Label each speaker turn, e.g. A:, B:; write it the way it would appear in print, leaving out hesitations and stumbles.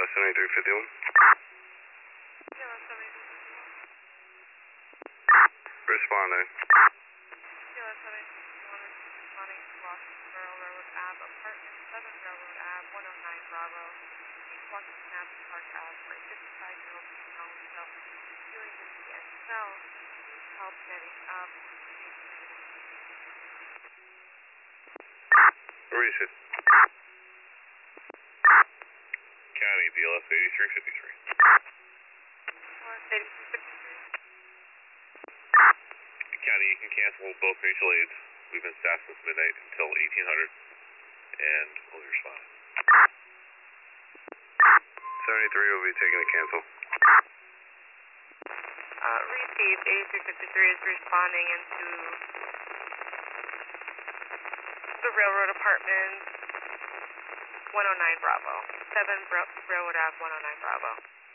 A: 7351.
B: Kilo 7351.
A: Responding.
B: Kilo 7351 is responding to Washington Railroad Ave, apartment 7 Railroad Ave, 109 Bravo. East Washington Avenue Park Ave, for a 55-year-old female with feeling dizzy and smell. Needs help getting up.
A: Where is it? County, BLS 8353. County, you can cancel both mutual aids. We've been staffed since midnight until 1800, and we'll respond. 73 will be taking a cancel.
B: Received, 8353 is responding into the Railroad Apartment, 109 Bravo. 7 Railroad Ave, 109 Bravo.